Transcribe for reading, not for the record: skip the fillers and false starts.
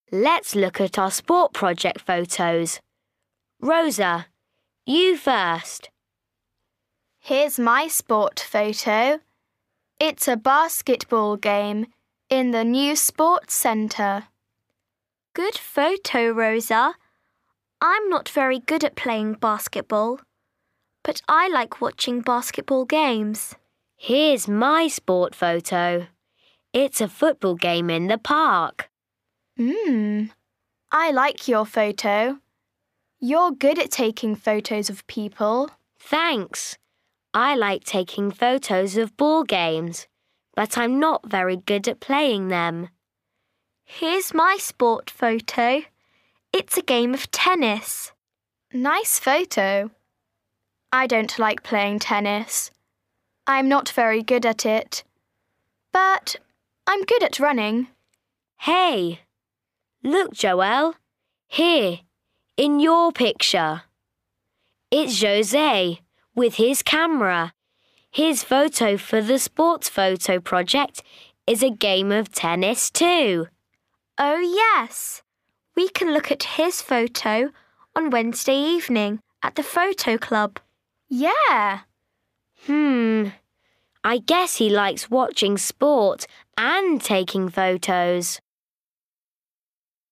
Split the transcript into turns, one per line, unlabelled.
Let's look at our sport project photos. Rosa, you first.
Here's my sport photo. It's a basketball game in the new sports centre.
Good photo, Rosa. I'm not very good at playing basketball, but I like watching basketball games.
Here's my sport photo. It's a football game in the park.
I like your photo. You're good at taking photos of people.
Thanks. I like taking photos of ball games, but I'm not very good at playing them.
Here's my sport photo. It's a game of tennis.
Nice photo. I don't like playing tennis. I'm not very good at it. But I'm good at running.
Hey, look, Joelle. Here, in your picture. It's Jose with his camera. His photo for the sports photo project is a game of tennis too.
Oh, yes. We can look at his photo on Wednesday evening at the photo club.
Yeah.
I guess he likes watching sport and taking photos.